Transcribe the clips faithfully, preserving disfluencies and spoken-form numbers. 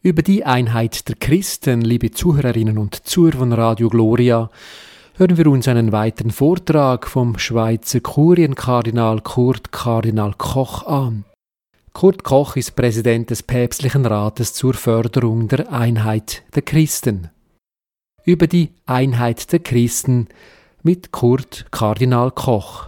Über die Einheit der Christen, liebe Zuhörerinnen und Zuhörer von Radio Gloria, hören wir uns einen weiteren Vortrag vom Schweizer Kurienkardinal Kurt Kardinal Koch an. Kurt Koch ist Präsident des Päpstlichen Rates zur Förderung der Einheit der Christen. Über die Einheit der Christen mit Kurt Kardinal Koch.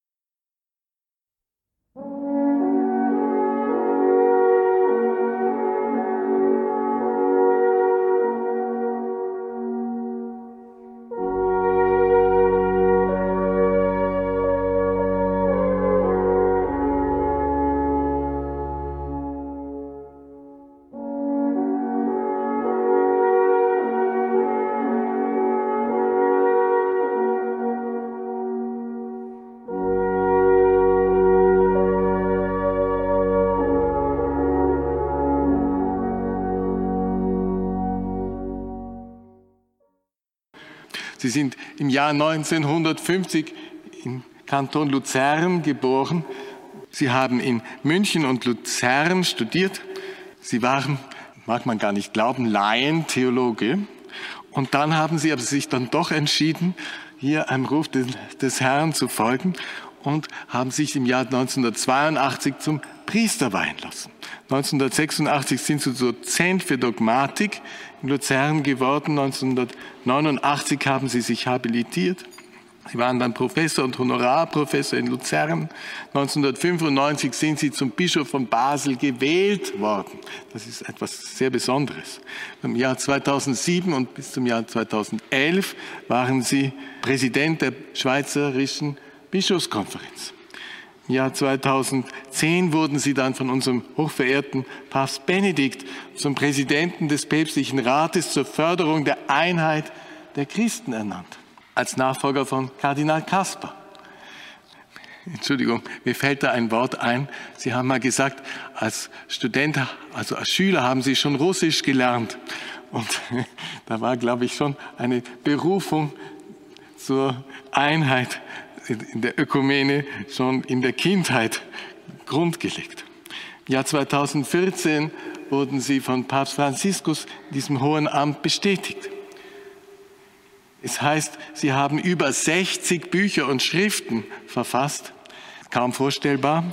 Sie sind im Jahr neunzehnhundertfünfzig im Kanton Luzern geboren. Sie haben in München und Luzern studiert. Sie waren, mag man gar nicht glauben, Laientheologe. Und dann haben Sie aber sich dann doch entschieden, hier einem Ruf des, des Herrn zu folgen und haben sich im Jahr neunzehnhundertzweiundachtzig zum Priester weihen lassen. neunzehnhundertsechsundachtzig sind Sie Dozent für Dogmatik in Luzern geworden. neunzehnhundertneunundachtzig haben Sie sich habilitiert. Sie waren dann Professor und Honorarprofessor in Luzern. neunzehnhundertfünfundneunzig sind Sie zum Bischof von Basel gewählt worden. Das ist etwas sehr Besonderes. Im Jahr zweitausendsieben und bis zum Jahr zweitausendelf waren Sie Präsident der Schweizerischen Bischofskonferenz. Im Jahr zweitausendzehn wurden Sie dann von unserem hochverehrten Papst Benedikt zum Präsidenten des Päpstlichen Rates zur Förderung der Einheit der Christen ernannt, als Nachfolger von Kardinal Kasper. Entschuldigung, mir fällt da ein Wort ein. Sie haben mal gesagt, als Student, also als Schüler haben Sie schon Russisch gelernt. Und da war, glaube ich, schon eine Berufung zur Einheit in der Ökumene schon in der Kindheit grundgelegt. Im Jahr zweitausendvierzehn wurden Sie von Papst Franziskus in diesem hohen Amt bestätigt. Es heißt, Sie haben über sechzig Bücher und Schriften verfasst. Kaum vorstellbar.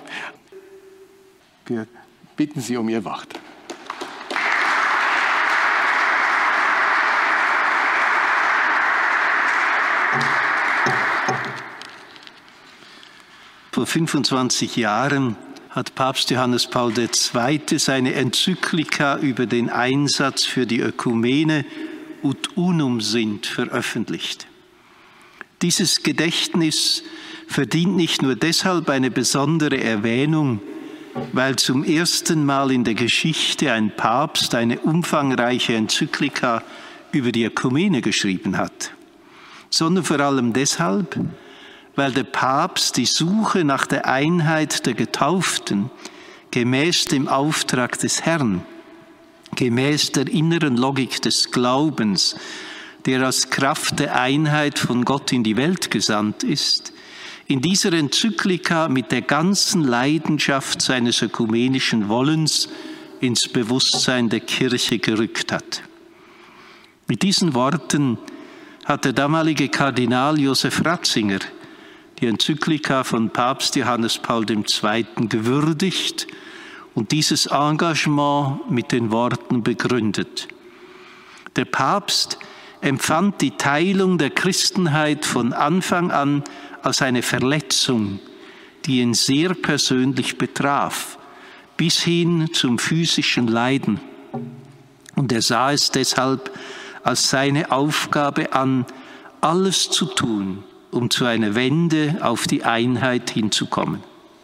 Wir bitten Sie um Ihr Wort. Vor fünfundzwanzig Jahren hat Papst Johannes Paul der Zweite seine Enzyklika über den Einsatz für die Ökumene Ut Unum Sint veröffentlicht. Dieses Gedächtnis verdient nicht nur deshalb eine besondere Erwähnung, weil zum ersten Mal in der Geschichte ein Papst eine umfangreiche Enzyklika über die Ökumene geschrieben hat, sondern vor allem deshalb, weil der Papst die Suche nach der Einheit der Getauften gemäß dem Auftrag des Herrn, gemäß der inneren Logik des Glaubens, der als Kraft der Einheit von Gott in die Welt gesandt ist, in dieser Enzyklika mit der ganzen Leidenschaft seines ökumenischen Wollens ins Bewusstsein der Kirche gerückt hat. Mit diesen Worten hat der damalige Kardinal Josef Ratzinger die Enzyklika von Papst Johannes Paul der Zweite gewürdigt und dieses Engagement mit den Worten begründet. Der Papst empfand die Teilung der Christenheit von Anfang an als eine Verletzung, die ihn sehr persönlich betraf, bis hin zum physischen Leiden. Und er sah es deshalb als seine Aufgabe an, alles zu tun, um zu einer Wende auf die Einheit hinzukommen.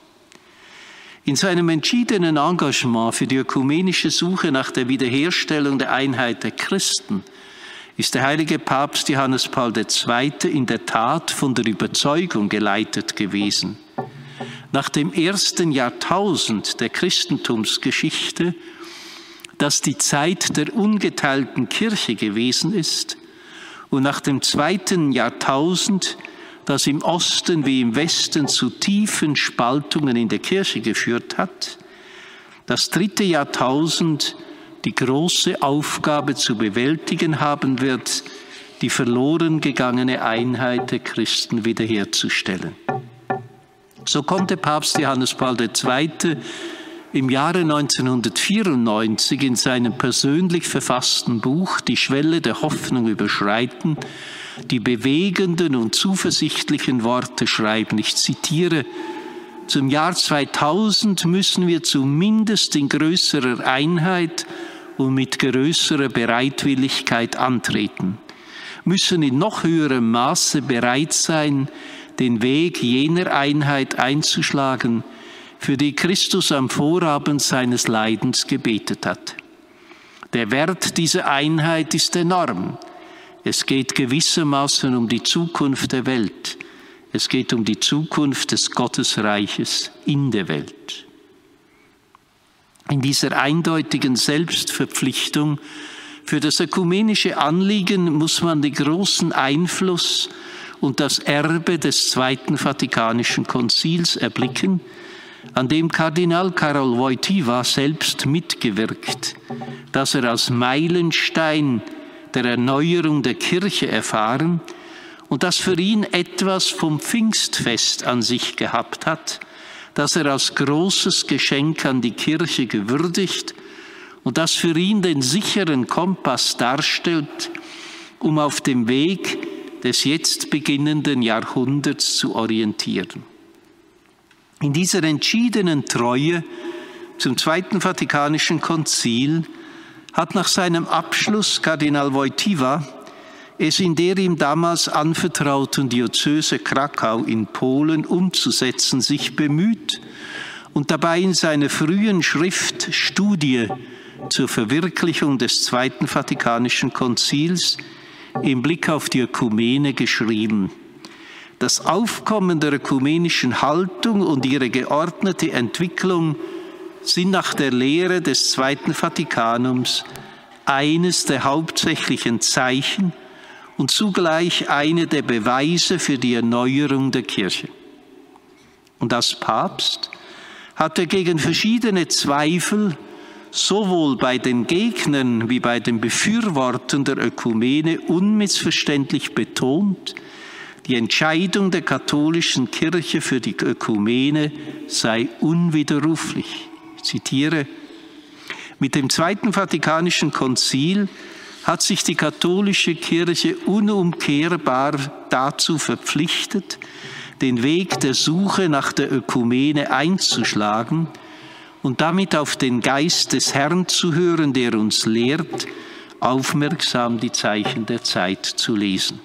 In seinem entschiedenen Engagement für die ökumenische Suche nach der Wiederherstellung der Einheit der Christen ist der heilige Papst Johannes Paul der Zweite in der Tat von der Überzeugung geleitet gewesen. Nach dem ersten Jahrtausend der Christentumsgeschichte, das die Zeit der ungeteilten Kirche gewesen ist, und nach dem zweiten Jahrtausend, das im Osten wie im Westen zu tiefen Spaltungen in der Kirche geführt hat, das dritte Jahrtausend die große Aufgabe zu bewältigen haben wird, die verloren gegangene Einheit der Christen wiederherzustellen. So konnte Papst Johannes Paul der Zweite im Jahre neunzehnhundertvierundneunzig in seinem persönlich verfassten Buch Die Schwelle der Hoffnung überschreiten, die bewegenden und zuversichtlichen Worte schreiben. Ich zitiere: Zum Jahr zweitausend müssen wir zumindest in größerer Einheit und mit größerer Bereitwilligkeit antreten, müssen in noch höherem Maße bereit sein, den Weg jener Einheit einzuschlagen, für die Christus am Vorabend seines Leidens gebetet hat. Der Wert dieser Einheit ist enorm. Es geht gewissermaßen um die Zukunft der Welt. Es geht um die Zukunft des Gottesreiches in der Welt. In dieser eindeutigen Selbstverpflichtung für das ökumenische Anliegen muss man den großen Einfluss und das Erbe des Zweiten Vatikanischen Konzils erblicken, an dem Kardinal Karol Wojtyła selbst mitgewirkt, das er als Meilenstein der Erneuerung der Kirche erfahren und das für ihn etwas vom Pfingstfest an sich gehabt hat, das er als großes Geschenk an die Kirche gewürdigt und das für ihn den sicheren Kompass darstellt, um auf dem Weg des jetzt beginnenden Jahrhunderts zu orientieren. In dieser entschiedenen Treue zum Zweiten Vatikanischen Konzil hat nach seinem Abschluss Kardinal Wojtyła es in der ihm damals anvertrauten Diözese Krakau in Polen umzusetzen, sich bemüht und dabei in seiner frühen Schrift Studie zur Verwirklichung des Zweiten Vatikanischen Konzils im Blick auf die Ökumene geschrieben: Das Aufkommen der ökumenischen Haltung und ihre geordnete Entwicklung sind nach der Lehre des Zweiten Vatikanums eines der hauptsächlichen Zeichen und zugleich eine der Beweise für die Erneuerung der Kirche. Und als Papst hat er gegen verschiedene Zweifel sowohl bei den Gegnern wie bei den Befürwortern der Ökumene unmissverständlich betont, die Entscheidung der katholischen Kirche für die Ökumene sei unwiderruflich. Ich zitiere: Mit dem Zweiten Vatikanischen Konzil hat sich die katholische Kirche unumkehrbar dazu verpflichtet, den Weg der Suche nach der Ökumene einzuschlagen und damit auf den Geist des Herrn zu hören, der uns lehrt, aufmerksam die Zeichen der Zeit zu lesen.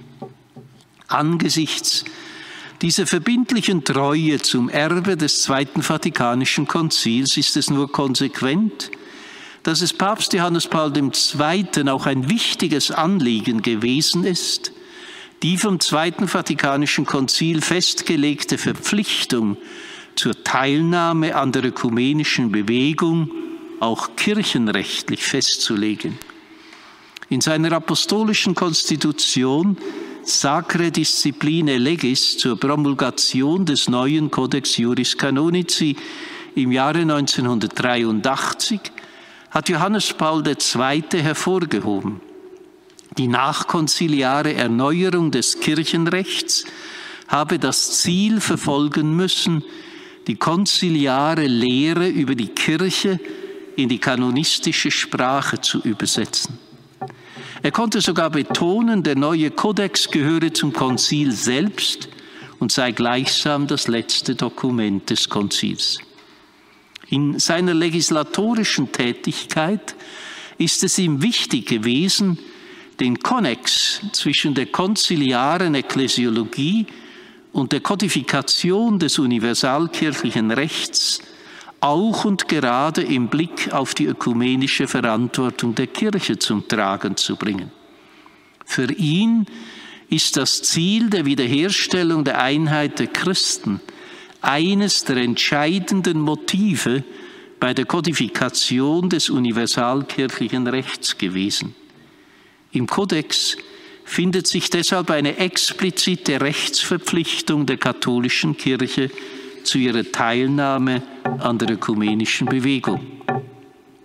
Angesichts dieser verbindlichen Treue zum Erbe des Zweiten Vatikanischen Konzils ist es nur konsequent, dass es Papst Johannes Paul der Zweite auch ein wichtiges Anliegen gewesen ist, die vom Zweiten Vatikanischen Konzil festgelegte Verpflichtung zur Teilnahme an der ökumenischen Bewegung auch kirchenrechtlich festzulegen. In seiner apostolischen Konstitution Sacrae Discipline Legis zur Promulgation des neuen Codex Iuris Canonici im Jahre neunzehnhundertdreiundachtzig hat Johannes Paul der Zweite hervorgehoben: Die nachkonziliare Erneuerung des Kirchenrechts habe das Ziel verfolgen müssen, die konziliare Lehre über die Kirche in die kanonistische Sprache zu übersetzen. Er konnte sogar betonen, der neue Kodex gehöre zum Konzil selbst und sei gleichsam das letzte Dokument des Konzils. In seiner legislatorischen Tätigkeit ist es ihm wichtig gewesen, den Konnex zwischen der konziliaren Ekklesiologie und der Kodifikation des universalkirchlichen Rechts auch und gerade im Blick auf die ökumenische Verantwortung der Kirche zum Tragen zu bringen. Für ihn ist das Ziel der Wiederherstellung der Einheit der Christen eines der entscheidenden Motive bei der Kodifikation des universalkirchlichen Rechts gewesen. Im Kodex findet sich deshalb eine explizite Rechtsverpflichtung der katholischen Kirche zu ihrer Teilnahme an der ökumenischen Bewegung.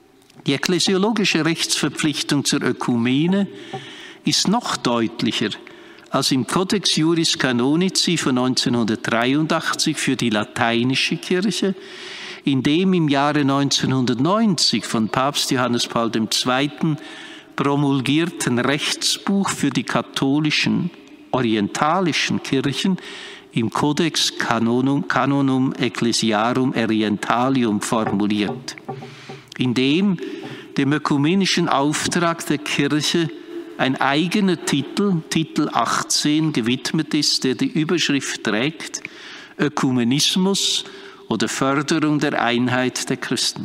Die ekklesiologische Rechtsverpflichtung zur Ökumene ist noch deutlicher als im Codex Juris Canonici von neunzehnhundertdreiundachtzig für die lateinische Kirche, in dem im Jahre neunzehnhundertneunzig von Papst Johannes Paul der Zweite promulgierten Rechtsbuch für die katholischen orientalischen Kirchen im Codex Canonum, Canonum Ecclesiarum Orientalium formuliert, in dem dem ökumenischen Auftrag der Kirche ein eigener Titel, Titel achtzehn, gewidmet ist, der die Überschrift trägt: Ökumenismus oder Förderung der Einheit der Christen.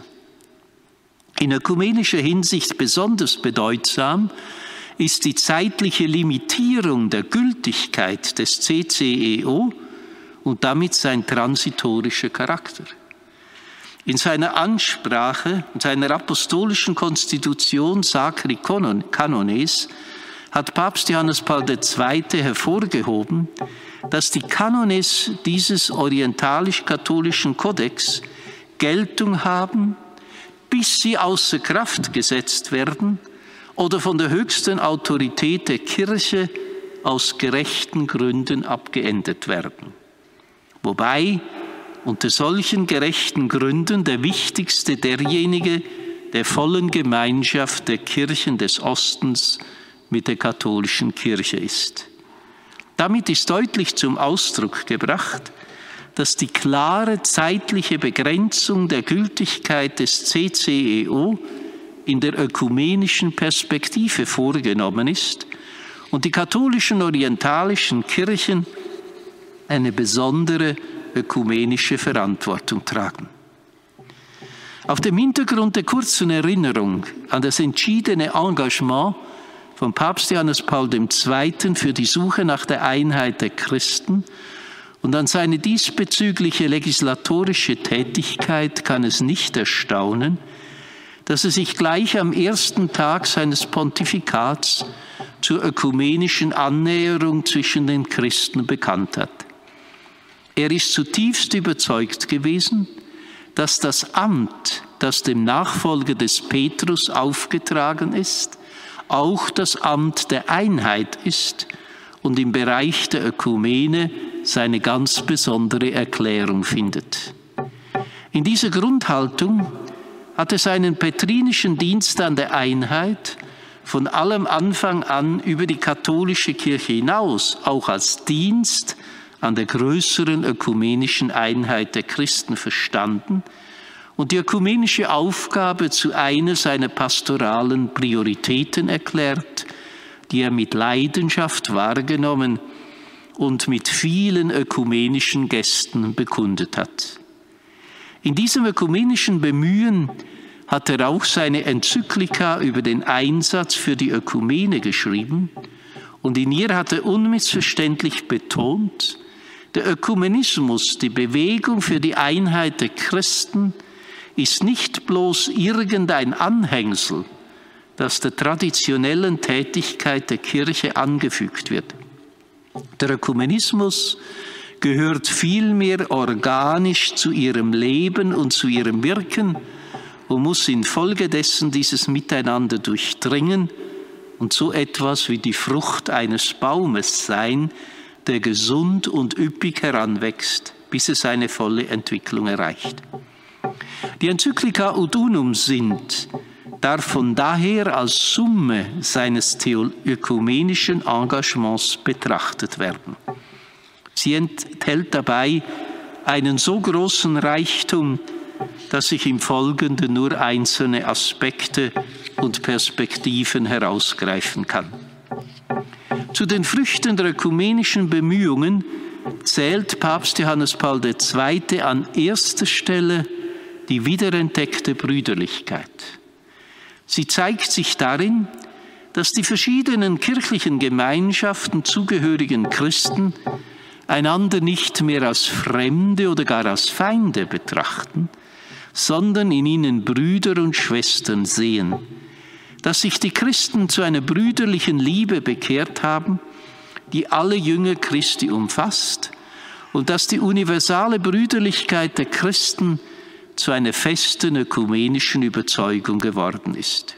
In ökumenischer Hinsicht besonders bedeutsam ist die zeitliche Limitierung der Gültigkeit des C C E O und damit sein transitorischer Charakter. In seiner Ansprache, in seiner apostolischen Konstitution Sacri Canones hat Papst Johannes Paul der Zweite hervorgehoben, dass die Kanones dieses orientalisch-katholischen Kodex Geltung haben, bis sie außer Kraft gesetzt werden oder von der höchsten Autorität der Kirche aus gerechten Gründen abgeändert werden. Wobei unter solchen gerechten Gründen der wichtigste derjenige der vollen Gemeinschaft der Kirchen des Ostens mit der katholischen Kirche ist. Damit ist deutlich zum Ausdruck gebracht, dass die klare zeitliche Begrenzung der Gültigkeit des C C E O in der ökumenischen Perspektive vorgenommen ist und die katholischen orientalischen Kirchen eine besondere ökumenische Verantwortung tragen. Auf dem Hintergrund der kurzen Erinnerung an das entschiedene Engagement von Papst Johannes Paul der Zweite für die Suche nach der Einheit der Christen und an seine diesbezügliche legislatorische Tätigkeit kann es nicht erstaunen, dass er sich gleich am ersten Tag seines Pontifikats zur ökumenischen Annäherung zwischen den Christen bekannt hat. Er ist zutiefst überzeugt gewesen, dass das Amt, das dem Nachfolger des Petrus aufgetragen ist, auch das Amt der Einheit ist und im Bereich der Ökumene seine ganz besondere Erklärung findet. In dieser Grundhaltung hat er seinen petrinischen Dienst an der Einheit von allem Anfang an über die katholische Kirche hinaus auch als Dienst an der größeren ökumenischen Einheit der Christen verstanden und die ökumenische Aufgabe zu einer seiner pastoralen Prioritäten erklärt, die er mit Leidenschaft wahrgenommen und mit vielen ökumenischen Gästen bekundet hat. In diesem ökumenischen Bemühen hat er auch seine Enzyklika über den Einsatz für die Ökumene geschrieben und in ihr hat er unmissverständlich betont, der Ökumenismus, die Bewegung für die Einheit der Christen, ist nicht bloß irgendein Anhängsel, das der traditionellen Tätigkeit der Kirche angefügt wird. Der Ökumenismus gehört vielmehr organisch zu ihrem Leben und zu ihrem Wirken und muss infolgedessen dieses Miteinander durchdringen und so etwas wie die Frucht eines Baumes sein, der gesund und üppig heranwächst, bis er seine volle Entwicklung erreicht. Die Enzyklika Ut Unum Sint darf von daher als Summe seines ökumenischen Engagements betrachtet werden. Sie enthält dabei einen so großen Reichtum, dass ich im Folgenden nur einzelne Aspekte und Perspektiven herausgreifen kann. Zu den Früchten der ökumenischen Bemühungen zählt Papst Johannes Paul der Zweite an erster Stelle die wiederentdeckte Brüderlichkeit. Sie zeigt sich darin, dass die verschiedenen kirchlichen Gemeinschaften zugehörigen Christen einander nicht mehr als Fremde oder gar als Feinde betrachten, sondern in ihnen Brüder und Schwestern sehen, dass sich die Christen zu einer brüderlichen Liebe bekehrt haben, die alle Jünger Christi umfasst und dass die universale Brüderlichkeit der Christen zu einer festen ökumenischen Überzeugung geworden ist.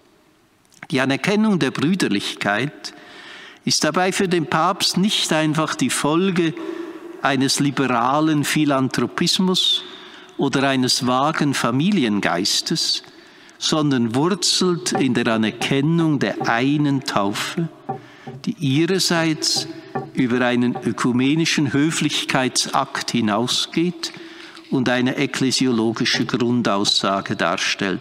Die Anerkennung der Brüderlichkeit ist dabei für den Papst nicht einfach die Folge eines liberalen Philanthropismus oder eines vagen Familiengeistes, sondern wurzelt in der Anerkennung der einen Taufe, die ihrerseits über einen ökumenischen Höflichkeitsakt hinausgeht und eine ekklesiologische Grundaussage darstellt.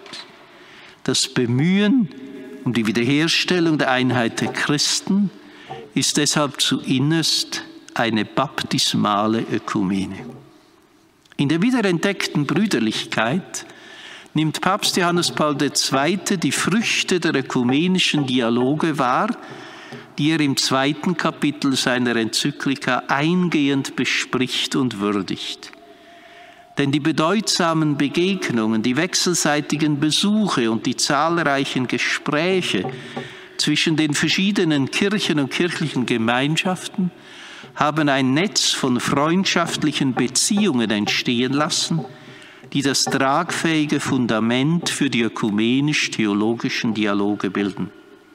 Das Bemühen um die Wiederherstellung der Einheit der Christen ist deshalb zuinnerst eine baptismale Ökumene. In der wiederentdeckten Brüderlichkeit nimmt Papst Johannes Paul der Zweite die Früchte der ökumenischen Dialoge wahr, die er im zweiten Kapitel seiner Enzyklika eingehend bespricht und würdigt. Denn die bedeutsamen Begegnungen, die wechselseitigen Besuche und die zahlreichen Gespräche zwischen den verschiedenen Kirchen und kirchlichen Gemeinschaften haben ein Netz von freundschaftlichen Beziehungen entstehen lassen, die das tragfähige Fundament für die ökumenisch-theologischen Dialoge bilden.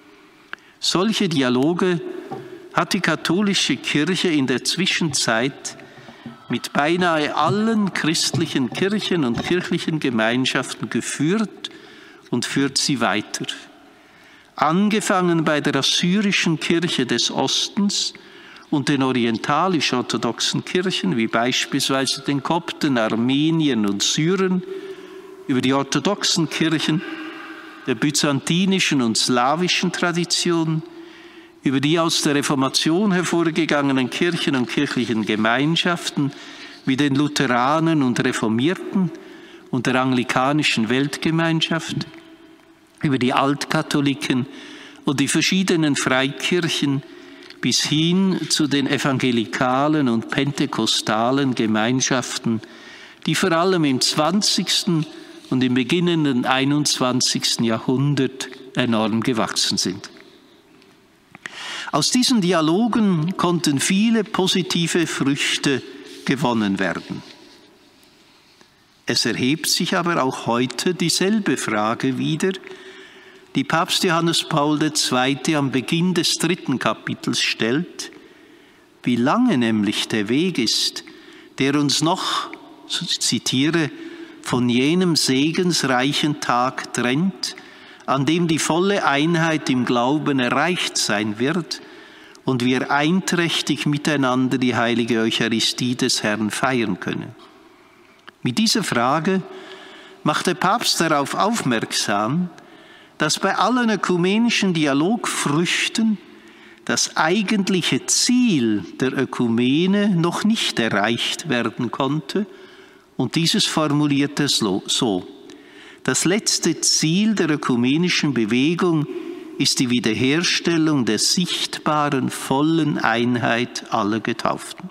Solche Dialoge hat die katholische Kirche in der Zwischenzeit mit beinahe allen christlichen Kirchen und kirchlichen Gemeinschaften geführt und führt sie weiter. Angefangen bei der assyrischen Kirche des Ostens und den orientalisch-orthodoxen Kirchen, wie beispielsweise den Kopten, Armeniern und Syrern, über die orthodoxen Kirchen der byzantinischen und slawischen Tradition, über die aus der Reformation hervorgegangenen Kirchen und kirchlichen Gemeinschaften wie den Lutheranen und Reformierten und der anglikanischen Weltgemeinschaft, über die Altkatholiken und die verschiedenen Freikirchen bis hin zu den evangelikalen und pentekostalen Gemeinschaften, die vor allem im zwanzigsten und im beginnenden einundzwanzigsten Jahrhundert enorm gewachsen sind. Aus diesen Dialogen konnten viele positive Früchte gewonnen werden. Es erhebt sich aber auch heute dieselbe Frage wieder, die Papst Johannes Paul der Zweite am Beginn des dritten Kapitels stellt, wie lange nämlich der Weg ist, der uns noch, ich zitiere, von jenem segensreichen Tag trennt, an dem die volle Einheit im Glauben erreicht sein wird und wir einträchtig miteinander die heilige Eucharistie des Herrn feiern können. Mit dieser Frage macht der Papst darauf aufmerksam, dass bei allen ökumenischen Dialogfrüchten das eigentliche Ziel der Ökumene noch nicht erreicht werden konnte, und dieses formuliert er so: Das letzte Ziel der ökumenischen Bewegung ist die Wiederherstellung der sichtbaren, vollen Einheit aller Getauften.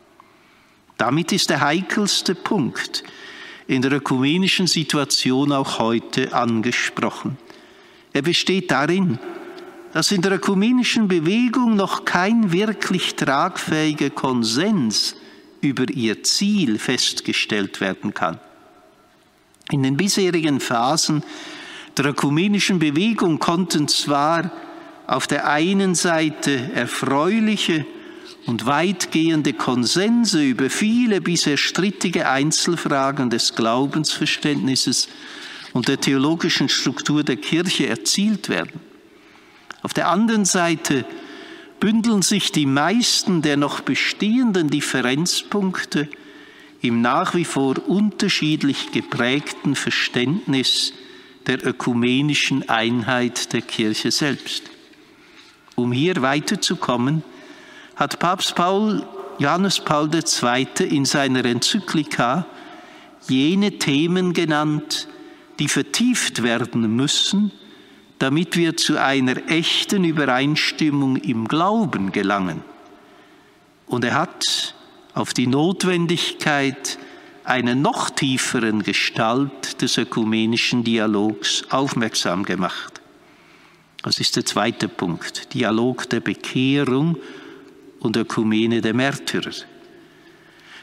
Damit ist der heikelste Punkt in der ökumenischen Situation auch heute angesprochen. Er besteht darin, dass in der ökumenischen Bewegung noch kein wirklich tragfähiger Konsens über ihr Ziel festgestellt werden kann. In den bisherigen Phasen der ökumenischen Bewegung konnten zwar auf der einen Seite erfreuliche und weitgehende Konsense über viele bisher strittige Einzelfragen des Glaubensverständnisses und der theologischen Struktur der Kirche erzielt werden. Auf der anderen Seite bündeln sich die meisten der noch bestehenden Differenzpunkte im nach wie vor unterschiedlich geprägten Verständnis der ökumenischen Einheit der Kirche selbst. Um hier weiterzukommen, hat Papst Paul, Johannes Paul der Zweite in seiner Enzyklika jene Themen genannt, die vertieft werden müssen, damit wir zu einer echten Übereinstimmung im Glauben gelangen. Und er hat auf die Notwendigkeit einer noch tieferen Gestalt des ökumenischen Dialogs aufmerksam gemacht. Das ist der zweite Punkt, Dialog der Bekehrung und Ökumene der Märtyrer.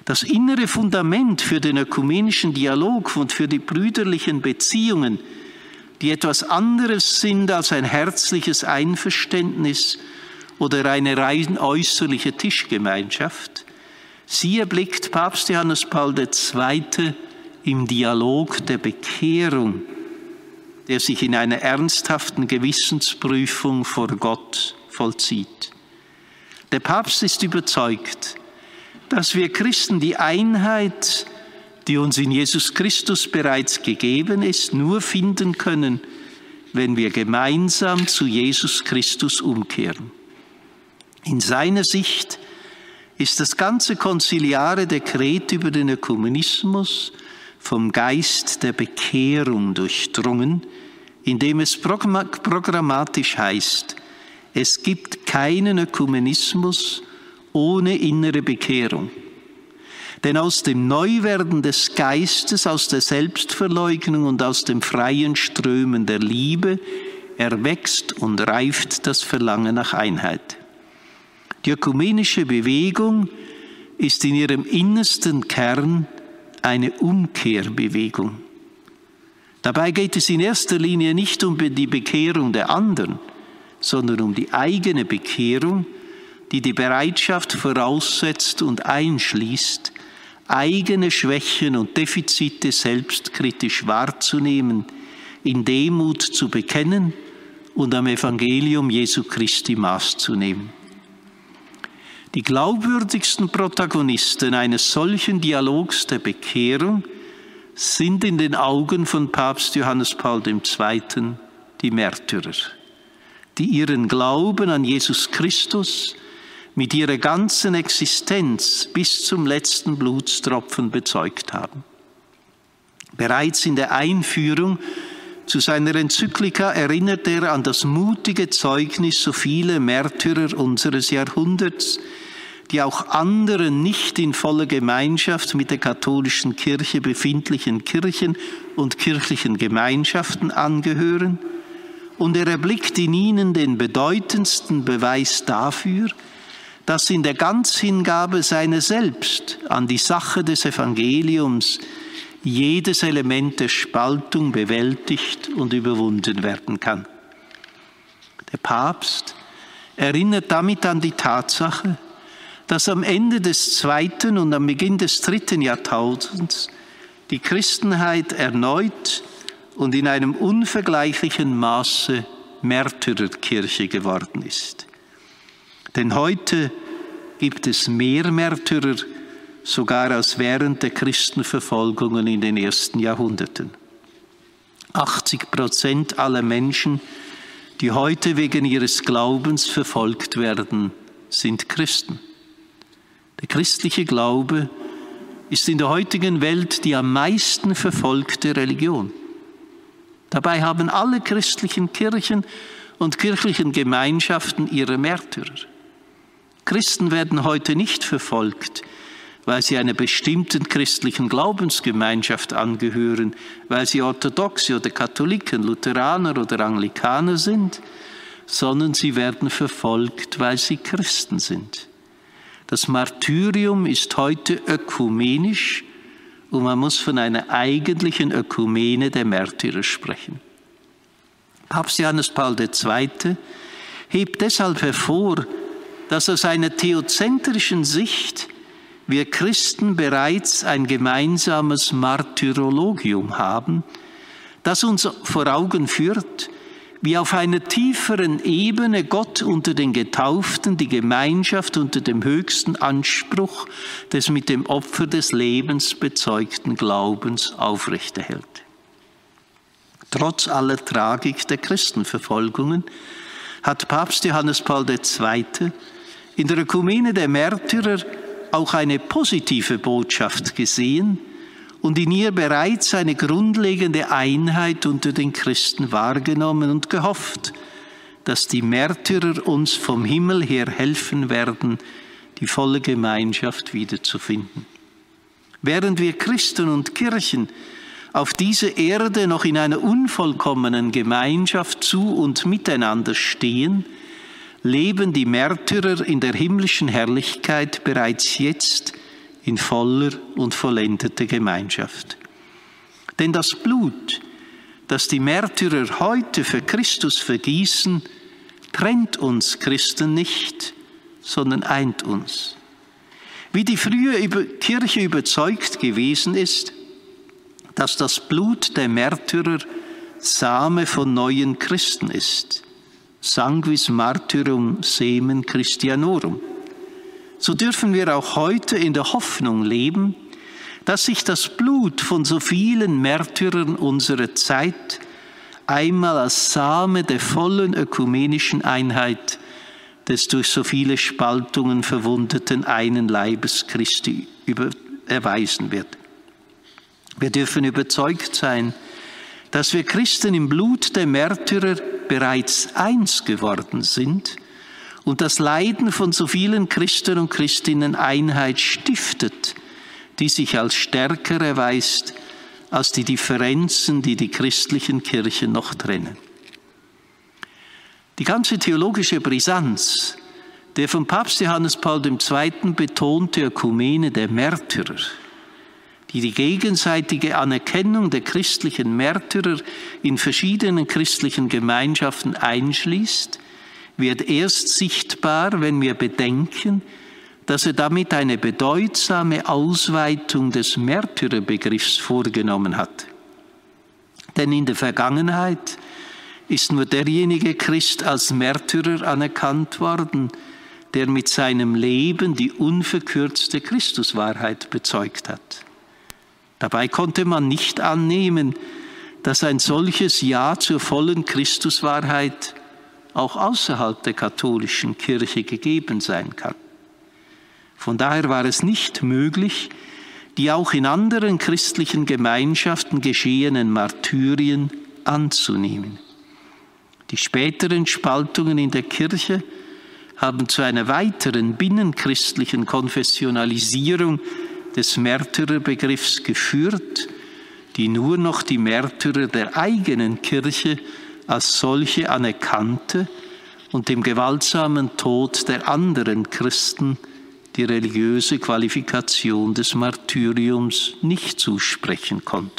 Das innere Fundament für den ökumenischen Dialog und für die brüderlichen Beziehungen, die etwas anderes sind als ein herzliches Einverständnis oder eine rein äußerliche Tischgemeinschaft, sie erblickt Papst Johannes Paul der Zweite im Dialog der Bekehrung, der sich in einer ernsthaften Gewissensprüfung vor Gott vollzieht. Der Papst ist überzeugt, dass wir Christen die Einheit, die uns in Jesus Christus bereits gegeben ist, nur finden können, wenn wir gemeinsam zu Jesus Christus umkehren. In seiner Sicht ist das ganze konziliare Dekret über den Ökumenismus vom Geist der Bekehrung durchdrungen, indem es programmatisch heißt, es gibt keinen Ökumenismus ohne innere Bekehrung. Denn aus dem Neuwerden des Geistes, aus der Selbstverleugnung und aus dem freien Strömen der Liebe erwächst und reift das Verlangen nach Einheit. Die ökumenische Bewegung ist in ihrem innersten Kern eine Umkehrbewegung. Dabei geht es in erster Linie nicht um die Bekehrung der anderen, sondern um die eigene Bekehrung, die die Bereitschaft voraussetzt und einschließt, eigene Schwächen und Defizite selbstkritisch wahrzunehmen, in Demut zu bekennen und am Evangelium Jesu Christi Maß zu nehmen. Die glaubwürdigsten Protagonisten eines solchen Dialogs der Bekehrung sind in den Augen von Papst Johannes Paul der Zweite die Märtyrer, die ihren Glauben an Jesus Christus mit ihrer ganzen Existenz bis zum letzten Blutstropfen bezeugt haben. Bereits in der Einführung zu seiner Enzyklika erinnert er an das mutige Zeugnis so vieler Märtyrer unseres Jahrhunderts, die auch anderen nicht in voller Gemeinschaft mit der katholischen Kirche befindlichen Kirchen und kirchlichen Gemeinschaften angehören, und er erblickt in ihnen den bedeutendsten Beweis dafür, dass in der Ganzhingabe seiner selbst an die Sache des Evangeliums jedes Element der Spaltung bewältigt und überwunden werden kann. Der Papst erinnert damit an die Tatsache, dass am Ende des zweiten und am Beginn des dritten Jahrtausends die Christenheit erneut und in einem unvergleichlichen Maße Märtyrerkirche geworden ist. Denn heute gibt es mehr Märtyrer, sogar als während der Christenverfolgungen in den ersten Jahrhunderten. achtzig Prozent aller Menschen, die heute wegen ihres Glaubens verfolgt werden, sind Christen. Der christliche Glaube ist in der heutigen Welt die am meisten verfolgte Religion. Dabei haben alle christlichen Kirchen und kirchlichen Gemeinschaften ihre Märtyrer. Christen werden heute nicht verfolgt, weil sie einer bestimmten christlichen Glaubensgemeinschaft angehören, weil sie Orthodoxe oder Katholiken, Lutheraner oder Anglikaner sind, sondern sie werden verfolgt, weil sie Christen sind. Das Martyrium ist heute ökumenisch und man muss von einer eigentlichen Ökumene der Märtyrer sprechen. Papst Johannes Paul der Zweite hebt deshalb hervor, dass aus einer theozentrischen Sicht wir Christen bereits ein gemeinsames Martyrologium haben, das uns vor Augen führt, wie auf einer tieferen Ebene Gott unter den Getauften die Gemeinschaft unter dem höchsten Anspruch des mit dem Opfer des Lebens bezeugten Glaubens aufrechterhält. Trotz aller Tragik der Christenverfolgungen hat Papst Johannes Paul der Zweite in der Ökumene der Märtyrer auch eine positive Botschaft gesehen und in ihr bereits eine grundlegende Einheit unter den Christen wahrgenommen und gehofft, dass die Märtyrer uns vom Himmel her helfen werden, die volle Gemeinschaft wiederzufinden. Während wir Christen und Kirchen auf dieser Erde noch in einer unvollkommenen Gemeinschaft zu und miteinander stehen, leben die Märtyrer in der himmlischen Herrlichkeit bereits jetzt in voller und vollendeter Gemeinschaft. Denn das Blut, das die Märtyrer heute für Christus vergießen, trennt uns Christen nicht, sondern eint uns. Wie die frühe Kirche überzeugt gewesen ist, dass das Blut der Märtyrer Same von neuen Christen ist, sanguis martyrum semen Christianorum, so dürfen wir auch heute in der Hoffnung leben, dass sich das Blut von so vielen Märtyrern unserer Zeit einmal als Same der vollen ökumenischen Einheit des durch so viele Spaltungen verwundeten einen Leibes Christi über, erweisen wird. Wir dürfen überzeugt sein, dass wir Christen im Blut der Märtyrer bereits eins geworden sind und das Leiden von so vielen Christen und Christinnen Einheit stiftet, die sich als stärker erweist als die Differenzen, die die christlichen Kirchen noch trennen. Die ganze theologische Brisanz der von Papst Johannes Paul der Zweite betonte Ökumene der Märtyrer, die die gegenseitige Anerkennung der christlichen Märtyrer in verschiedenen christlichen Gemeinschaften einschließt, wird erst sichtbar, wenn wir bedenken, dass er damit eine bedeutsame Ausweitung des Märtyrerbegriffs vorgenommen hat. Denn in der Vergangenheit ist nur derjenige Christ als Märtyrer anerkannt worden, der mit seinem Leben die unverkürzte Christuswahrheit bezeugt hat. Dabei konnte man nicht annehmen, dass ein solches Ja zur vollen Christuswahrheit auch außerhalb der katholischen Kirche gegeben sein kann. Von daher war es nicht möglich, die auch in anderen christlichen Gemeinschaften geschehenen Martyrien anzunehmen. Die späteren Spaltungen in der Kirche haben zu einer weiteren binnenchristlichen Konfessionalisierung des Märtyrerbegriffs geführt, die nur noch die Märtyrer der eigenen Kirche als solche anerkannte und dem gewaltsamen Tod der anderen Christen die religiöse Qualifikation des Martyriums nicht zusprechen konnte.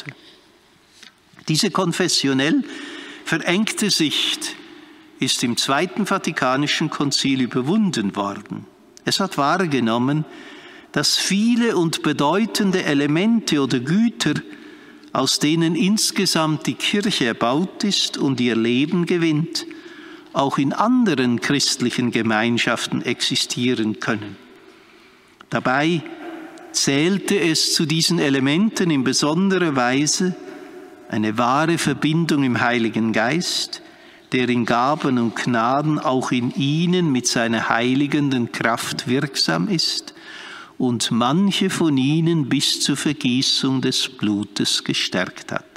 Diese konfessionell verengte Sicht ist im Zweiten Vatikanischen Konzil überwunden worden. Es hat wahrgenommen, dass viele und bedeutende Elemente oder Güter, aus denen insgesamt die Kirche erbaut ist und ihr Leben gewinnt, auch in anderen christlichen Gemeinschaften existieren können. Dabei zählte es zu diesen Elementen in besonderer Weise eine wahre Verbindung im Heiligen Geist, der in Gaben und Gnaden auch in ihnen mit seiner heiligenden Kraft wirksam ist und manche von ihnen bis zur Vergießung des Blutes gestärkt hat.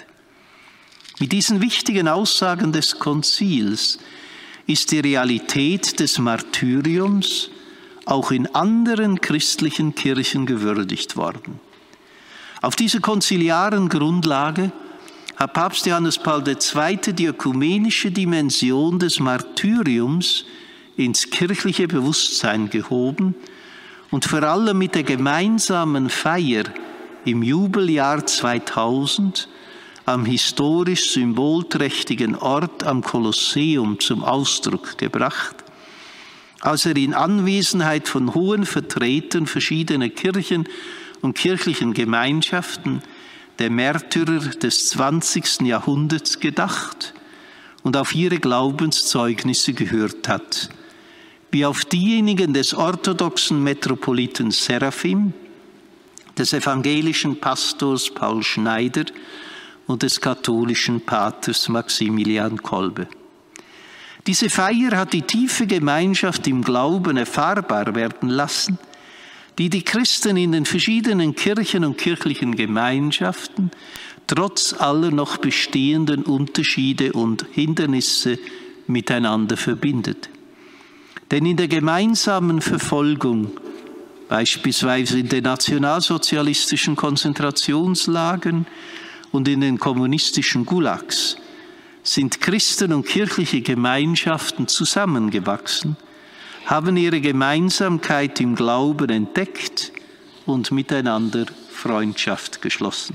Mit diesen wichtigen Aussagen des Konzils ist die Realität des Martyriums auch in anderen christlichen Kirchen gewürdigt worden. Auf dieser konziliaren Grundlage hat Papst Johannes Paul der Zweite die ökumenische Dimension des Martyriums ins kirchliche Bewusstsein gehoben und vor allem mit der gemeinsamen Feier im Jubeljahr zweitausend am historisch symbolträchtigen Ort am Kolosseum zum Ausdruck gebracht, als er in Anwesenheit von hohen Vertretern verschiedener Kirchen und kirchlichen Gemeinschaften der Märtyrer des zwanzigsten Jahrhunderts gedacht und auf ihre Glaubenszeugnisse gehört hat, wie auf diejenigen des orthodoxen Metropoliten Seraphim, des evangelischen Pastors Paul Schneider und des katholischen Paters Maximilian Kolbe. Diese Feier hat die tiefe Gemeinschaft im Glauben erfahrbar werden lassen, die die Christen in den verschiedenen Kirchen und kirchlichen Gemeinschaften trotz aller noch bestehenden Unterschiede und Hindernisse miteinander verbindet. Denn in der gemeinsamen Verfolgung, beispielsweise in den nationalsozialistischen Konzentrationslagern und in den kommunistischen Gulags, sind Christen und kirchliche Gemeinschaften zusammengewachsen, haben ihre Gemeinsamkeit im Glauben entdeckt und miteinander Freundschaft geschlossen.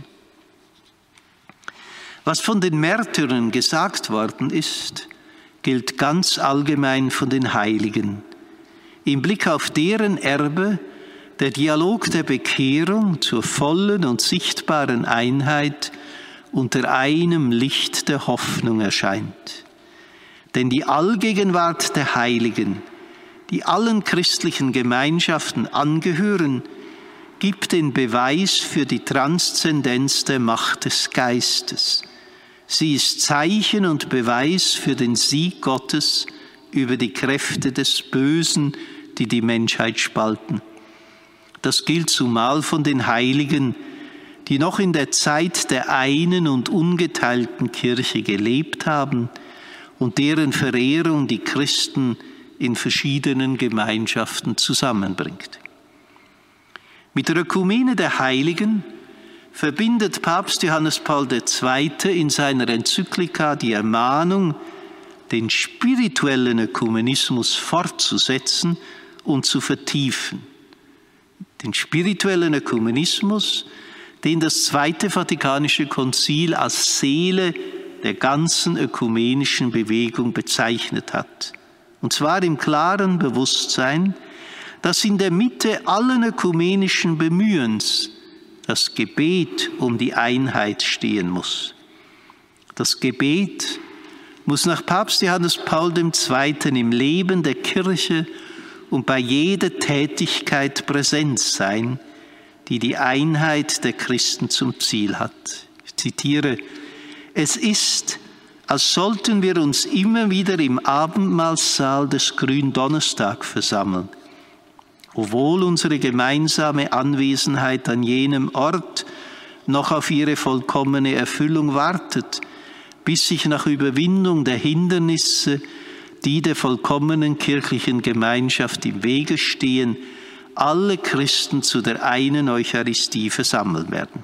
Was von den Märtyrern gesagt worden ist, gilt ganz allgemein von den Heiligen. Im Blick auf deren Erbe der Dialog der Bekehrung zur vollen und sichtbaren Einheit unter einem Licht der Hoffnung erscheint. Denn die Allgegenwart der Heiligen, die allen christlichen Gemeinschaften angehören, gibt den Beweis für die Transzendenz der Macht des Geistes. Sie ist Zeichen und Beweis für den Sieg Gottes über die Kräfte des Bösen, die die Menschheit spalten. Das gilt zumal von den Heiligen, die noch in der Zeit der einen und ungeteilten Kirche gelebt haben und deren Verehrung die Christen in verschiedenen Gemeinschaften zusammenbringt. Mit der Ökumene der Heiligen verbindet Papst Johannes Paul der Zweite in seiner Enzyklika die Ermahnung, den spirituellen Ökumenismus fortzusetzen und zu vertiefen. Den spirituellen Ökumenismus, den das Zweite Vatikanische Konzil als Seele der ganzen ökumenischen Bewegung bezeichnet hat. Und zwar im klaren Bewusstsein, dass in der Mitte allen ökumenischen Bemühens das Gebet um die Einheit stehen muss. Das Gebet muss nach Papst Johannes Paul der Zweite im Leben der Kirche und bei jeder Tätigkeit präsent sein, die die Einheit der Christen zum Ziel hat. Ich zitiere: Es ist, als sollten wir uns immer wieder im Abendmahlsaal des Gründonnerstag versammeln, obwohl unsere gemeinsame Anwesenheit an jenem Ort noch auf ihre vollkommene Erfüllung wartet, bis sich nach Überwindung der Hindernisse, die der vollkommenen kirchlichen Gemeinschaft im Wege stehen, alle Christen zu der einen Eucharistie versammeln werden.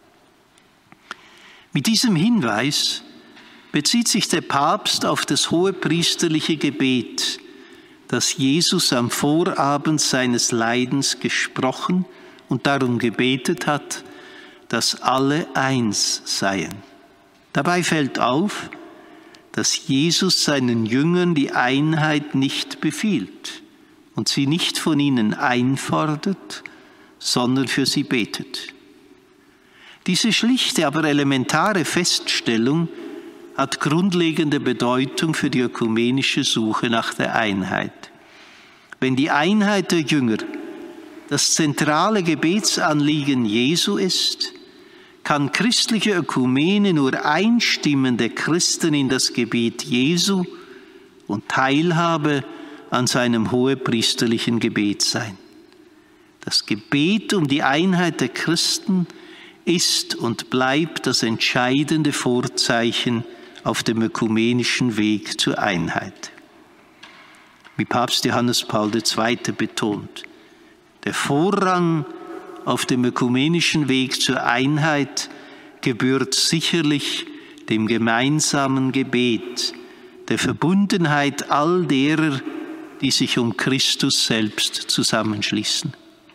Mit diesem Hinweis bezieht sich der Papst auf das hohepriesterliche Gebet, das Jesus am Vorabend seines Leidens gesprochen und darum gebetet hat, dass alle eins seien. Dabei fällt auf, dass Jesus seinen Jüngern die Einheit nicht befiehlt und sie nicht von ihnen einfordert, sondern für sie betet. Diese schlichte, aber elementare Feststellung hat grundlegende Bedeutung für die ökumenische Suche nach der Einheit. Wenn die Einheit der Jünger das zentrale Gebetsanliegen Jesu ist, kann christliche Ökumene nur Einstimmen der Christen in das Gebet Jesu und Teilhabe an seinem hohepriesterlichen Gebet sein. Das Gebet um die Einheit der Christen ist und bleibt das entscheidende Vorzeichen auf dem ökumenischen Weg zur Einheit. Wie Papst Johannes Paul der Zweite betont, der Vorrang auf dem ökumenischen Weg zur Einheit gebührt sicherlich dem gemeinsamen Gebet, der Verbundenheit all derer, die sich um Christus selbst zusammenschließen.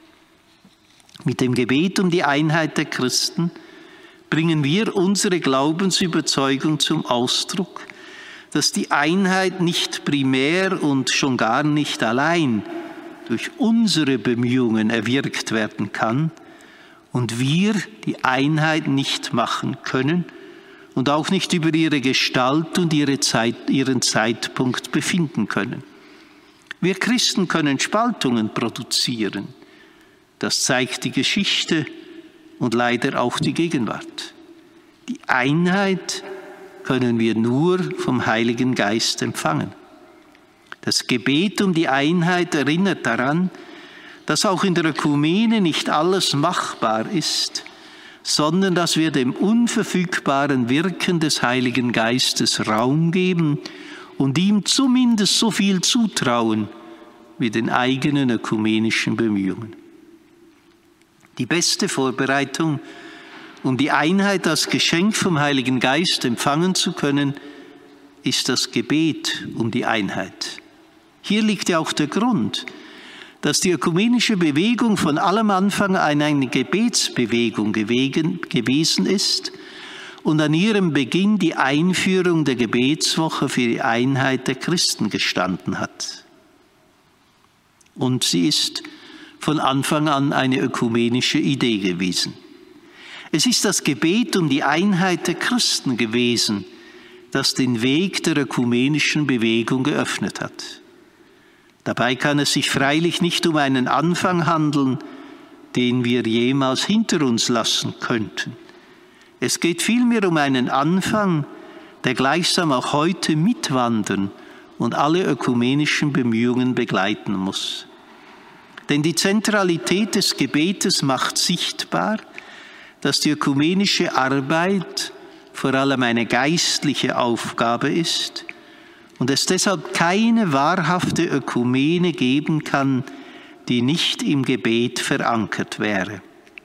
Mit dem Gebet um die Einheit der Christen bringen wir unsere Glaubensüberzeugung zum Ausdruck, dass die Einheit nicht primär und schon gar nicht allein durch unsere Bemühungen erwirkt werden kann und wir die Einheit nicht machen können und auch nicht über ihre Gestalt und ihre Zeit, ihren Zeitpunkt befinden können. Wir Christen können Spaltungen produzieren. Das zeigt die Geschichte und leider auch die Gegenwart. Die Einheit können wir nur vom Heiligen Geist empfangen. Das Gebet um die Einheit erinnert daran, dass auch in der Ökumene nicht alles machbar ist, sondern dass wir dem unverfügbaren Wirken des Heiligen Geistes Raum geben und ihm zumindest so viel zutrauen wie den eigenen ökumenischen Bemühungen. Die beste Vorbereitung, um die Einheit als Geschenk vom Heiligen Geist empfangen zu können, ist das Gebet um die Einheit. Hier liegt ja auch der Grund, dass die ökumenische Bewegung von allem Anfang an eine Gebetsbewegung gewesen ist und an ihrem Beginn die Einführung der Gebetswoche für die Einheit der Christen gestanden hat. Und sie ist von Anfang an eine ökumenische Idee gewesen. Es ist das Gebet um die Einheit der Christen gewesen, das den Weg der ökumenischen Bewegung geöffnet hat. Dabei kann es sich freilich nicht um einen Anfang handeln, den wir jemals hinter uns lassen könnten. Es geht vielmehr um einen Anfang, der gleichsam auch heute mitwandern und alle ökumenischen Bemühungen begleiten muss. Denn die Zentralität des Gebetes macht sichtbar, dass die ökumenische Arbeit vor allem eine geistliche Aufgabe ist und es deshalb keine wahrhafte Ökumene geben kann, die nicht im Gebet verankert wäre.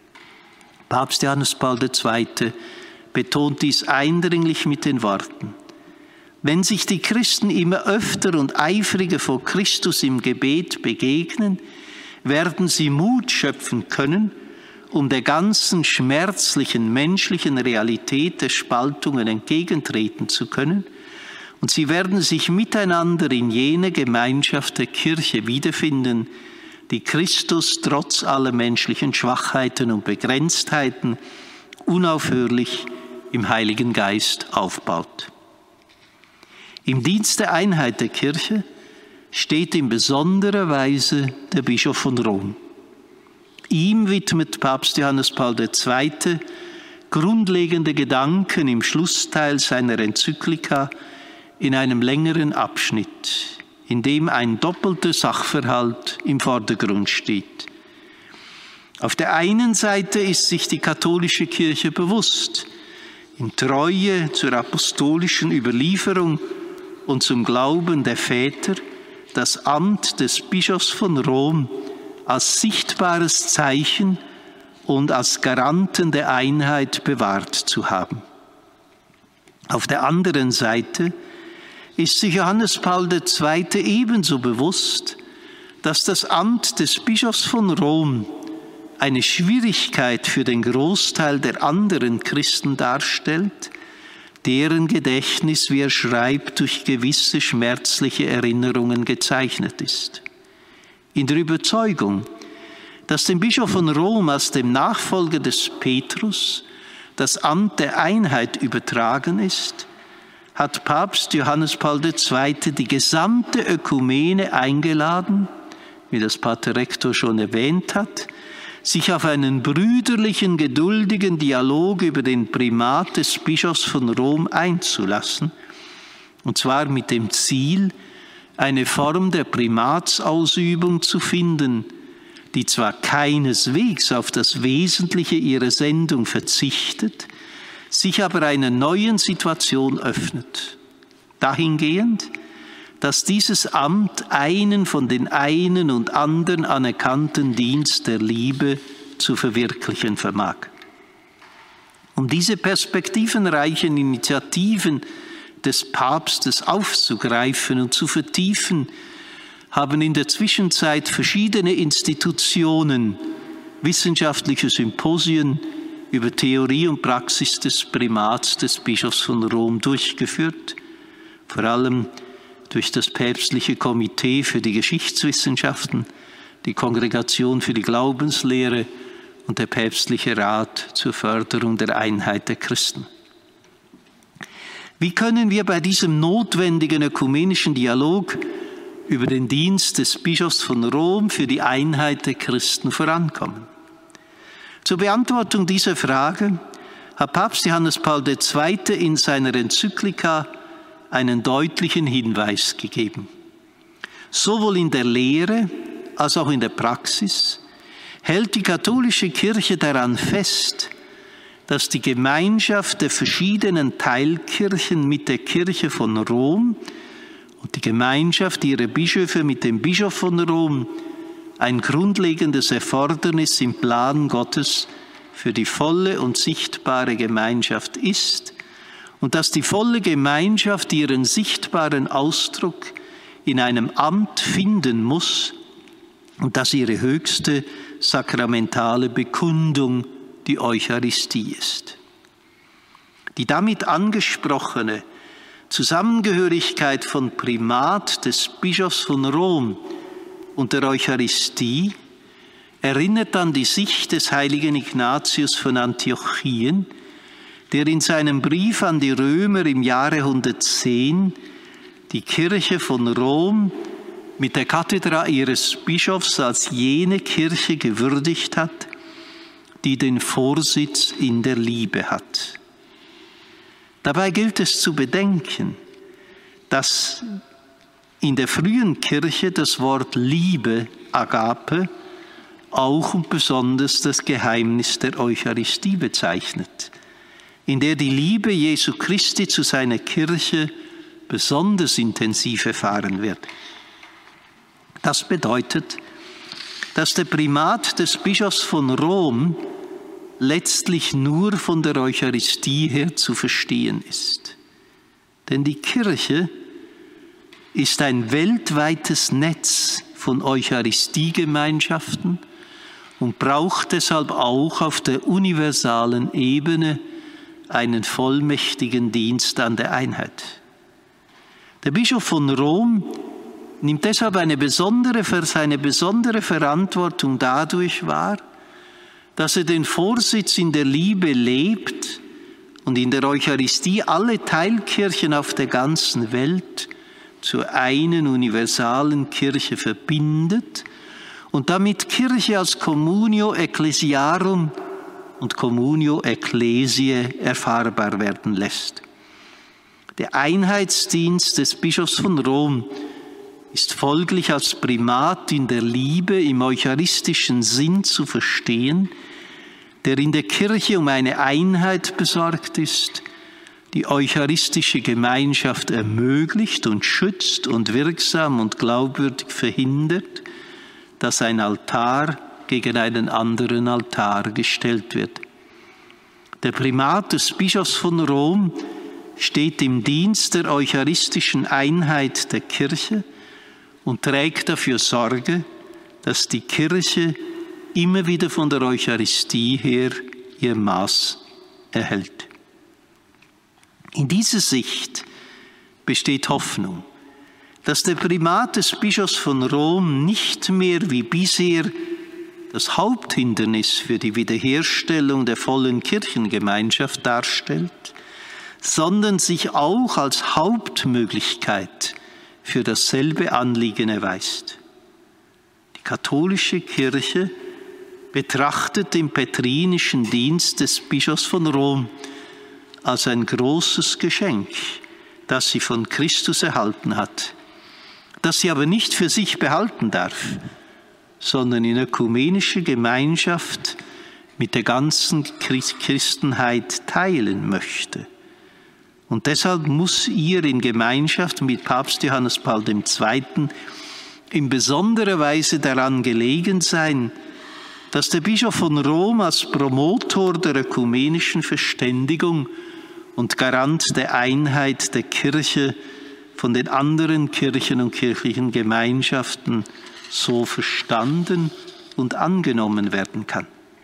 Papst Johannes Paul der Zweite betont dies eindringlich mit den Worten: Wenn sich die Christen immer öfter und eifriger vor Christus im Gebet begegnen, werden sie Mut schöpfen können, um der ganzen schmerzlichen menschlichen Realität der Spaltungen entgegentreten zu können, und sie werden sich miteinander in jener Gemeinschaft der Kirche wiederfinden, die Christus trotz aller menschlichen Schwachheiten und Begrenztheiten unaufhörlich im Heiligen Geist aufbaut. Im Dienst der Einheit der Kirche steht in besonderer Weise der Bischof von Rom. Ihm widmet Papst Johannes Paul der Zweite grundlegende Gedanken im Schlussteil seiner Enzyklika in einem längeren Abschnitt, in dem ein doppelter Sachverhalt im Vordergrund steht. Auf der einen Seite ist sich die katholische Kirche bewusst, in Treue zur apostolischen Überlieferung und zum Glauben der Väter das Amt des Bischofs von Rom als sichtbares Zeichen und als Garanten der Einheit bewahrt zu haben. Auf der anderen Seite ist sich Johannes Paul der Zweite ebenso bewusst, dass das Amt des Bischofs von Rom eine Schwierigkeit für den Großteil der anderen Christen darstellt, deren Gedächtnis, wie er schreibt, durch gewisse schmerzliche Erinnerungen gezeichnet ist. In der Überzeugung, dass dem Bischof von Rom als dem Nachfolger des Petrus das Amt der Einheit übertragen ist, hat Papst Johannes Paul der Zweite die gesamte Ökumene eingeladen, wie das Pater Rektor schon erwähnt hat, sich auf einen brüderlichen, geduldigen Dialog über den Primat des Bischofs von Rom einzulassen, und zwar mit dem Ziel, eine Form der Primatsausübung zu finden, die zwar keineswegs auf das Wesentliche ihrer Sendung verzichtet, sich aber einer neuen Situation öffnet, dahingehend, dass dieses Amt einen von den einen und anderen anerkannten Dienst der Liebe zu verwirklichen vermag. Um diese perspektivenreichen Initiativen des Papstes aufzugreifen und zu vertiefen, haben in der Zwischenzeit verschiedene Institutionen wissenschaftliche Symposien über Theorie und Praxis des Primats des Bischofs von Rom durchgeführt, vor allem durch das päpstliche Komitee für die Geschichtswissenschaften, die Kongregation für die Glaubenslehre und der päpstliche Rat zur Förderung der Einheit der Christen. Wie können wir bei diesem notwendigen ökumenischen Dialog über den Dienst des Bischofs von Rom für die Einheit der Christen vorankommen? Zur Beantwortung dieser Frage hat Papst Johannes Paul der Zweite in seiner Enzyklika einen deutlichen Hinweis gegeben. Sowohl in der Lehre als auch in der Praxis hält die katholische Kirche daran fest, dass die Gemeinschaft der verschiedenen Teilkirchen mit der Kirche von Rom und die Gemeinschaft ihrer Bischöfe mit dem Bischof von Rom ein grundlegendes Erfordernis im Plan Gottes für die volle und sichtbare Gemeinschaft ist und dass die volle Gemeinschaft ihren sichtbaren Ausdruck in einem Amt finden muss, und dass ihre höchste sakramentale Bekundung die Eucharistie ist. Die damit angesprochene Zusammengehörigkeit von Primat des Bischofs von Rom und der Eucharistie erinnert an die Sicht des heiligen Ignatius von Antiochien, der in seinem Brief an die Römer im Jahre hundertzehn die Kirche von Rom mit der Kathedra ihres Bischofs als jene Kirche gewürdigt hat, die den Vorsitz in der Liebe hat. Dabei gilt es zu bedenken, dass in der frühen Kirche das Wort Liebe, Agape, auch und besonders das Geheimnis der Eucharistie bezeichnet, in der die Liebe Jesu Christi zu seiner Kirche besonders intensiv erfahren wird. Das bedeutet, dass der Primat des Bischofs von Rom letztlich nur von der Eucharistie her zu verstehen ist. Denn die Kirche ist ein weltweites Netz von Eucharistiegemeinschaften und braucht deshalb auch auf der universalen Ebene einen vollmächtigen Dienst an der Einheit. Der Bischof von Rom nimmt deshalb eine besondere, seine besondere Verantwortung dadurch wahr, dass er den Vorsitz in der Liebe lebt und in der Eucharistie alle Teilkirchen auf der ganzen Welt zur einen universalen Kirche verbindet und damit Kirche als Communio Ecclesiarum und Communio Ecclesiae erfahrbar werden lässt. Der Einheitsdienst des Bischofs von Rom ist folglich als Primat in der Liebe im eucharistischen Sinn zu verstehen, der in der Kirche um eine Einheit besorgt ist, die eucharistische Gemeinschaft ermöglicht und schützt und wirksam und glaubwürdig verhindert, dass ein Altar gegen einen anderen Altar gestellt wird. Der Primat des Bischofs von Rom steht im Dienst der eucharistischen Einheit der Kirche und trägt dafür Sorge, dass die Kirche immer wieder von der Eucharistie her ihr Maß erhält. In dieser Sicht besteht Hoffnung, dass der Primat des Bischofs von Rom nicht mehr wie bisher das Haupthindernis für die Wiederherstellung der vollen Kirchengemeinschaft darstellt, sondern sich auch als Hauptmöglichkeit für dasselbe Anliegen erweist. Die katholische Kirche betrachtet den petrinischen Dienst des Bischofs von Rom als ein großes Geschenk, das sie von Christus erhalten hat, das sie aber nicht für sich behalten darf, sondern in ökumenischer Gemeinschaft mit der ganzen Christenheit teilen möchte. Und deshalb muss ihr in Gemeinschaft mit Papst Johannes Paul der Zweite in besonderer Weise daran gelegen sein, dass der Bischof von Rom als Promotor der ökumenischen Verständigung und Garant der Einheit der Kirche von den anderen Kirchen und kirchlichen Gemeinschaften so verstanden und angenommen werden kann.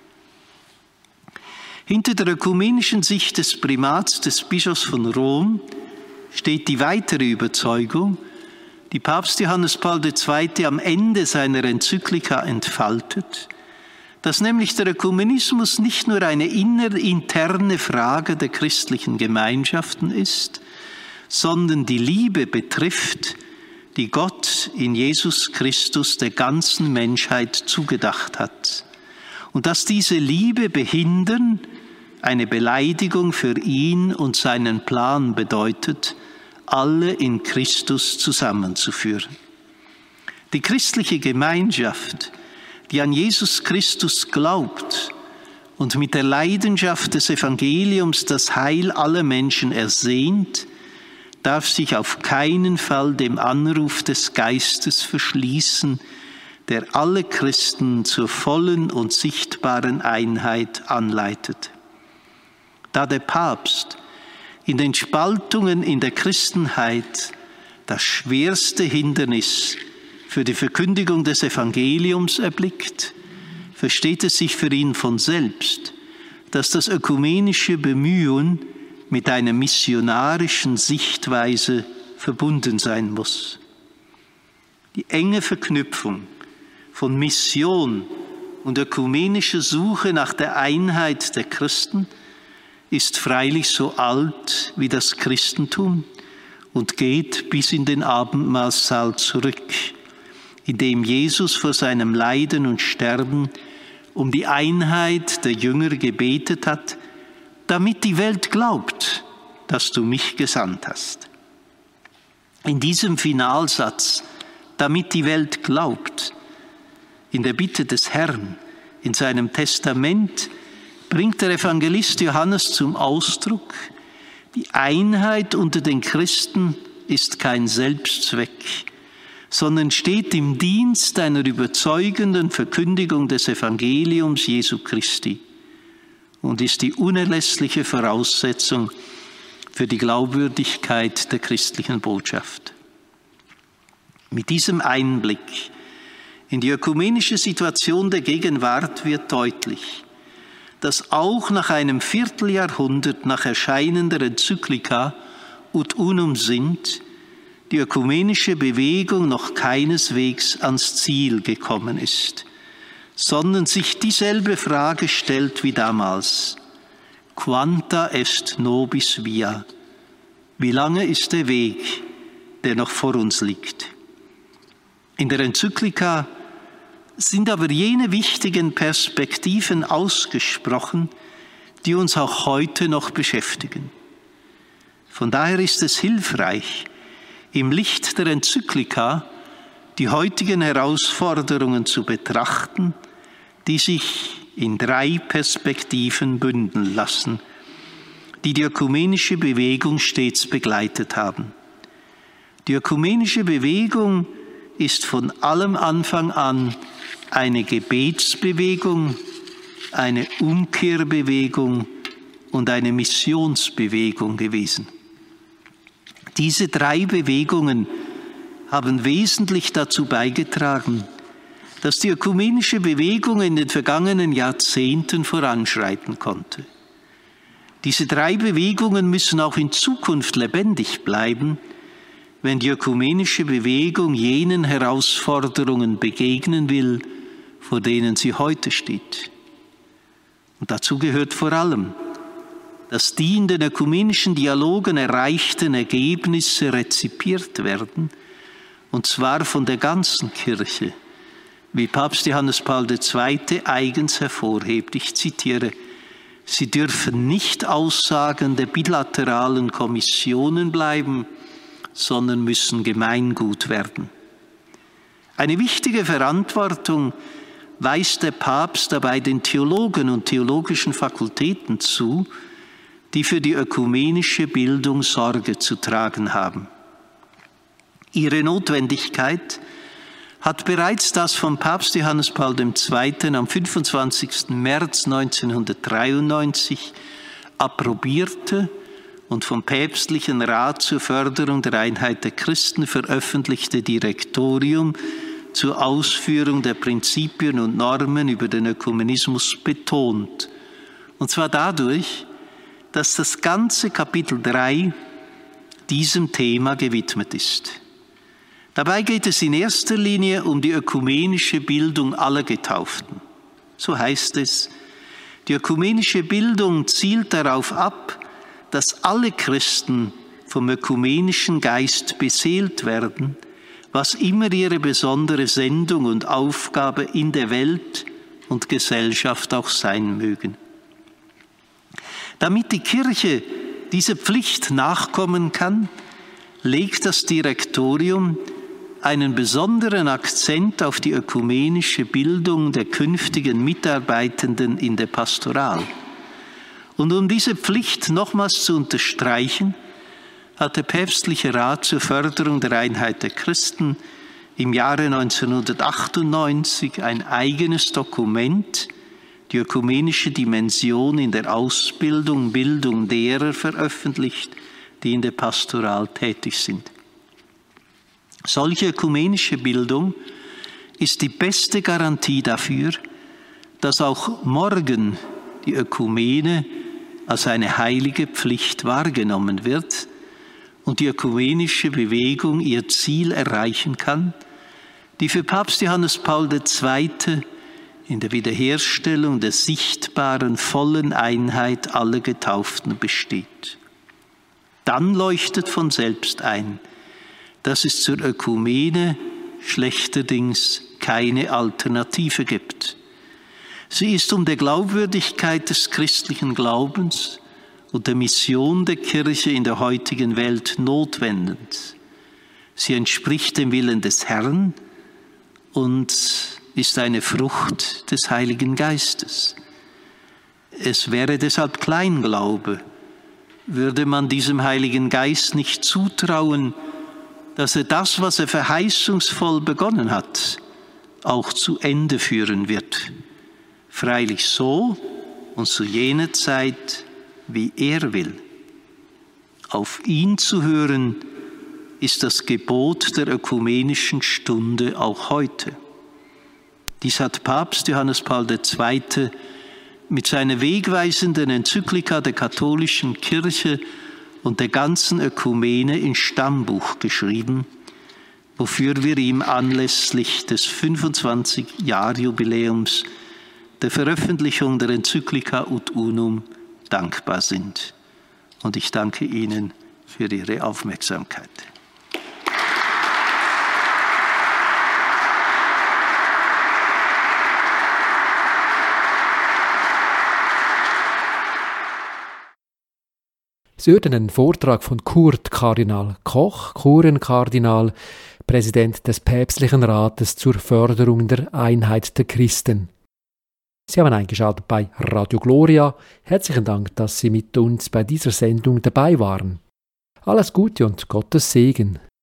Hinter der ökumenischen Sicht des Primats des Bischofs von Rom steht die weitere Überzeugung, die Papst Johannes Paul der Zweite am Ende seiner Enzyklika entfaltet, dass nämlich der Ökumenismus nicht nur eine inner, interne Frage der christlichen Gemeinschaften ist, sondern die Liebe betrifft, die Gott in Jesus Christus der ganzen Menschheit zugedacht hat. Und dass diese Liebe behindern eine Beleidigung für ihn und seinen Plan bedeutet, alle in Christus zusammenzuführen. Die christliche Gemeinschaft, die an Jesus Christus glaubt und mit der Leidenschaft des Evangeliums das Heil aller Menschen ersehnt, darf sich auf keinen Fall dem Anruf des Geistes verschließen, der alle Christen zur vollen und sichtbaren Einheit anleitet. Da der Papst in den Spaltungen in der Christenheit das schwerste Hindernis für die Verkündigung des Evangeliums erblickt, versteht es sich für ihn von selbst, dass das ökumenische Bemühen mit einer missionarischen Sichtweise verbunden sein muss. Die enge Verknüpfung von Mission und ökumenischer Suche nach der Einheit der Christen ist freilich so alt wie das Christentum und geht bis in den Abendmahlsaal zurück, in dem Jesus vor seinem Leiden und Sterben um die Einheit der Jünger gebetet hat, damit die Welt glaubt, dass du mich gesandt hast. In diesem Finalsatz, damit die Welt glaubt, in der Bitte des Herrn, in seinem Testament, bringt der Evangelist Johannes zum Ausdruck, die Einheit unter den Christen ist kein Selbstzweck, sondern steht im Dienst einer überzeugenden Verkündigung des Evangeliums Jesu Christi und ist die unerlässliche Voraussetzung für die Glaubwürdigkeit der christlichen Botschaft. Mit diesem Einblick in die ökumenische Situation der Gegenwart wird deutlich, dass auch nach einem Vierteljahrhundert nach Erscheinen der Enzyklika Ut Unum Sint die ökumenische Bewegung noch keineswegs ans Ziel gekommen ist, sondern sich dieselbe Frage stellt wie damals: Quanta est nobis via? Wie lange ist der Weg, der noch vor uns liegt? In der Enzyklika sind aber jene wichtigen Perspektiven ausgesprochen, die uns auch heute noch beschäftigen. Von daher ist es hilfreich, im Licht der Enzyklika die heutigen Herausforderungen zu betrachten, die sich in drei Perspektiven bündeln lassen, die die ökumenische Bewegung stets begleitet haben. Die ökumenische Bewegung ist von allem Anfang an eine Gebetsbewegung, eine Umkehrbewegung und eine Missionsbewegung gewesen. Diese drei Bewegungen haben wesentlich dazu beigetragen, dass die ökumenische Bewegung in den vergangenen Jahrzehnten voranschreiten konnte. Diese drei Bewegungen müssen auch in Zukunft lebendig bleiben, wenn die ökumenische Bewegung jenen Herausforderungen begegnen will, vor denen sie heute steht. Und dazu gehört vor allem, dass die in den ökumenischen Dialogen erreichten Ergebnisse rezipiert werden, und zwar von der ganzen Kirche, wie Papst Johannes Paul der Zweite eigens hervorhebt. Ich zitiere: Sie dürfen nicht Aussagen der bilateralen Kommissionen bleiben, sondern müssen Gemeingut werden. Eine wichtige Verantwortung weist der Papst dabei den Theologen und theologischen Fakultäten zu, die für die ökumenische Bildung Sorge zu tragen haben. Ihre Notwendigkeit hat bereits das von Papst Johannes Paul der Zweite am fünfundzwanzigsten März neunzehnhundertdreiundneunzig approbierte und vom Päpstlichen Rat zur Förderung der Einheit der Christen veröffentlichte Direktorium zur Ausführung der Prinzipien und Normen über den Ökumenismus betont. Und zwar dadurch, dass das ganze Kapitel drei diesem Thema gewidmet ist. Dabei geht es in erster Linie um die ökumenische Bildung aller Getauften. So heißt es: Die ökumenische Bildung zielt darauf ab, dass alle Christen vom ökumenischen Geist beseelt werden, was immer ihre besondere Sendung und Aufgabe in der Welt und Gesellschaft auch sein mögen. Damit die Kirche dieser Pflicht nachkommen kann, legt das Direktorium einen besonderen Akzent auf die ökumenische Bildung der künftigen Mitarbeitenden in der Pastoral. Und um diese Pflicht nochmals zu unterstreichen, hat der Päpstliche Rat zur Förderung der Einheit der Christen im Jahre neunzehnhundertachtundneunzig ein eigenes Dokument, die ökumenische Dimension in der Ausbildung, Bildung derer veröffentlicht, die in der Pastoral tätig sind. Solche ökumenische Bildung ist die beste Garantie dafür, dass auch morgen die Ökumene als eine heilige Pflicht wahrgenommen wird und die ökumenische Bewegung ihr Ziel erreichen kann, die für Papst Johannes Paul der Zweite in der Wiederherstellung der sichtbaren, vollen Einheit aller Getauften besteht. Dann leuchtet von selbst ein, dass es zur Ökumene schlechterdings keine Alternative gibt. Sie ist um der Glaubwürdigkeit des christlichen Glaubens und der Mission der Kirche in der heutigen Welt notwendig. Sie entspricht dem Willen des Herrn und ist eine Frucht des Heiligen Geistes. Es wäre deshalb Kleinglaube, würde man diesem Heiligen Geist nicht zutrauen, dass er das, was er verheißungsvoll begonnen hat, auch zu Ende führen wird. Freilich so und zu jener Zeit, wie er will. Auf ihn zu hören, ist das Gebot der ökumenischen Stunde auch heute. Dies hat Papst Johannes Paul der Zweite mit seiner wegweisenden Enzyklika der katholischen Kirche und der ganzen Ökumene ins Stammbuch geschrieben, wofür wir ihm anlässlich des fünfundzwanzig-Jahr-Jubiläums der Veröffentlichung der Enzyklika Ut Unum dankbar sind. Und ich danke Ihnen für Ihre Aufmerksamkeit. Sie hörten einen Vortrag von Kurt Kardinal Koch, Kurienkardinal, Präsident des Päpstlichen Rates zur Förderung der Einheit der Christen. Sie haben eingeschaltet bei Radio Gloria. Herzlichen Dank, dass Sie mit uns bei dieser Sendung dabei waren. Alles Gute und Gottes Segen.